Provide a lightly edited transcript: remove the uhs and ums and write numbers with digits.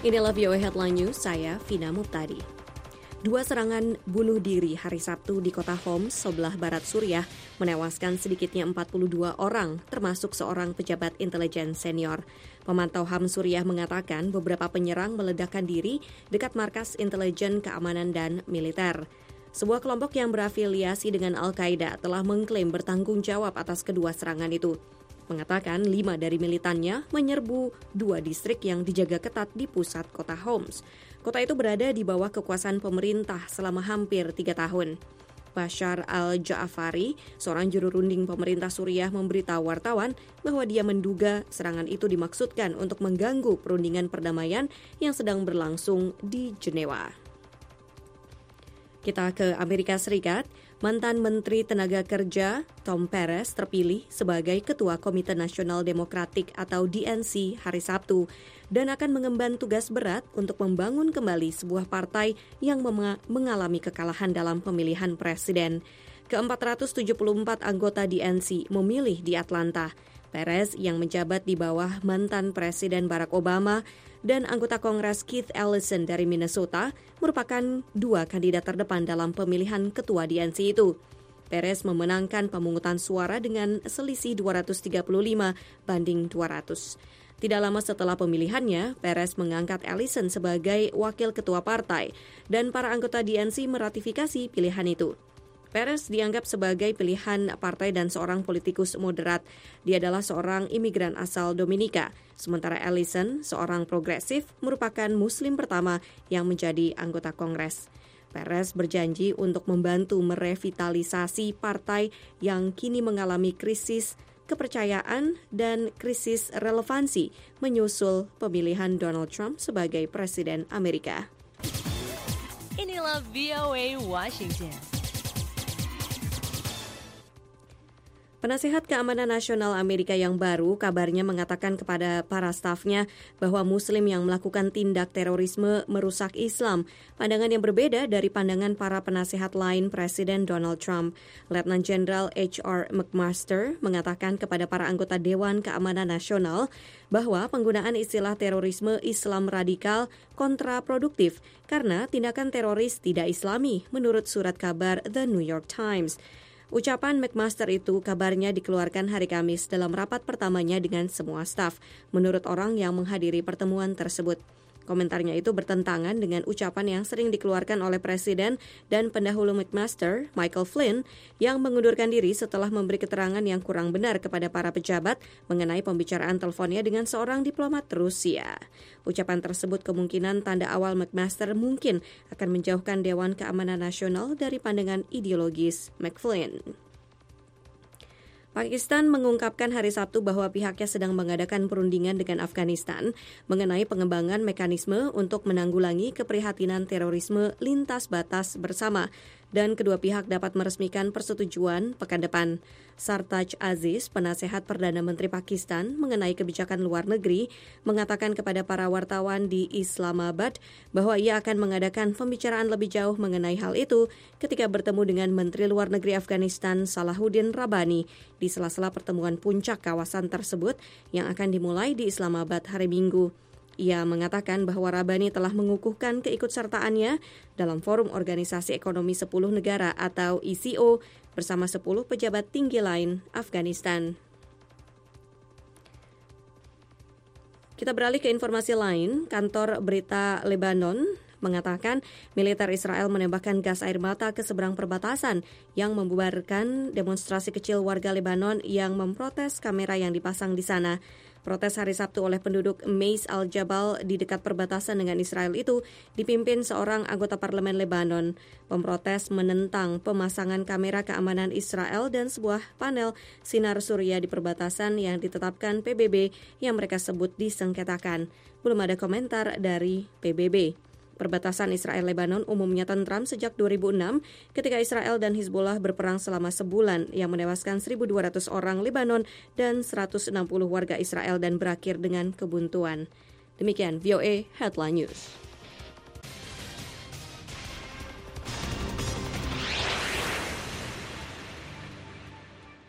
Inilah VOA Headline News, saya Vina Muptadi. 2 serangan bunuh diri hari Sabtu di kota Homs, sebelah barat Suriah, menewaskan sedikitnya 42 orang, termasuk seorang pejabat intelijen senior. Pemantau HAM Suriah mengatakan beberapa penyerang meledakkan diri dekat markas intelijen keamanan dan militer. Sebuah kelompok yang berafiliasi dengan Al-Qaeda telah mengklaim bertanggung jawab atas kedua serangan itu. Mengatakan 5 dari militannya menyerbu 2 distrik yang dijaga ketat di pusat kota Homs. Kota itu berada di bawah kekuasaan pemerintah selama hampir 3 tahun. Bashar al-Ja'afari, seorang juru runding pemerintah Suriah, memberitahu wartawan bahwa dia menduga serangan itu dimaksudkan untuk mengganggu perundingan perdamaian yang sedang berlangsung di Jenewa. Kita ke Amerika Serikat. Mantan Menteri Tenaga Kerja Tom Perez terpilih sebagai Ketua Komite Nasional Demokratik atau DNC hari Sabtu dan akan mengemban tugas berat untuk membangun kembali sebuah partai yang mengalami kekalahan dalam pemilihan presiden. Ke-474 anggota DNC memilih di Atlanta. Perez yang menjabat di bawah mantan Presiden Barack Obama dan anggota Kongres Keith Ellison dari Minnesota merupakan 2 kandidat terdepan dalam pemilihan ketua DNC itu. Perez memenangkan pemungutan suara dengan selisih 235 banding 200. Tidak lama setelah pemilihannya, Perez mengangkat Ellison sebagai wakil ketua partai dan para anggota DNC meratifikasi pilihan itu. Perez dianggap sebagai pilihan partai dan seorang politikus moderat. Dia adalah seorang imigran asal Dominika. Sementara Ellison, seorang progresif, merupakan Muslim pertama yang menjadi anggota Kongres. Perez berjanji untuk membantu merevitalisasi partai yang kini mengalami krisis kepercayaan dan krisis relevansi menyusul pemilihan Donald Trump sebagai Presiden Amerika. Inilah VOA Washington. Penasihat Keamanan Nasional Amerika yang baru kabarnya mengatakan kepada para stafnya bahwa Muslim yang melakukan tindak terorisme merusak Islam, pandangan yang berbeda dari pandangan para penasihat lain Presiden Donald Trump. Letnan Jenderal H.R. McMaster mengatakan kepada para anggota Dewan Keamanan Nasional bahwa penggunaan istilah terorisme Islam radikal kontraproduktif karena tindakan teroris tidak Islami menurut surat kabar The New York Times. Ucapan McMaster itu kabarnya dikeluarkan hari Kamis dalam rapat pertamanya dengan semua staf, menurut orang yang menghadiri pertemuan tersebut. Komentarnya itu bertentangan dengan ucapan yang sering dikeluarkan oleh Presiden dan pendahulu McMaster, Michael Flynn, yang mengundurkan diri setelah memberi keterangan yang kurang benar kepada para pejabat mengenai pembicaraan teleponnya dengan seorang diplomat Rusia. Ucapan tersebut kemungkinan tanda awal McMaster mungkin akan menjauhkan Dewan Keamanan Nasional dari pandangan ideologis McFlynn. Pakistan mengungkapkan hari Sabtu bahwa pihaknya sedang mengadakan perundingan dengan Afghanistan mengenai pengembangan mekanisme untuk menanggulangi keprihatinan terorisme lintas batas bersama dan kedua pihak dapat meresmikan persetujuan pekan depan. Sartaj Aziz, penasehat Perdana Menteri Pakistan mengenai kebijakan luar negeri, mengatakan kepada para wartawan di Islamabad bahwa ia akan mengadakan pembicaraan lebih jauh mengenai hal itu ketika bertemu dengan Menteri Luar Negeri Afghanistan Salahuddin Rabbani di sela-sela pertemuan puncak kawasan tersebut yang akan dimulai di Islamabad hari Minggu. Ia mengatakan bahwa Rabbani telah mengukuhkan keikutsertaannya dalam Forum Organisasi Ekonomi 10 Negara atau ECO bersama 10 pejabat tinggi lain Afghanistan. Kita beralih ke informasi lain. Kantor Berita Lebanon mengatakan militer Israel menembakkan gas air mata ke seberang perbatasan yang membubarkan demonstrasi kecil warga Lebanon yang memprotes kamera yang dipasang di sana. Protes hari Sabtu oleh penduduk Mais al-Jabal di dekat perbatasan dengan Israel itu dipimpin seorang anggota parlemen Lebanon. Pemprotes menentang pemasangan kamera keamanan Israel dan sebuah panel sinar surya di perbatasan yang ditetapkan PBB yang mereka sebut disengketakan. Belum ada komentar dari PBB. Perbatasan Israel-Lebanon umumnya tentram sejak 2006 ketika Israel dan Hizbullah berperang selama sebulan yang menewaskan 1.200 orang Lebanon dan 160 warga Israel dan berakhir dengan kebuntuan. Demikian VOA Headline News.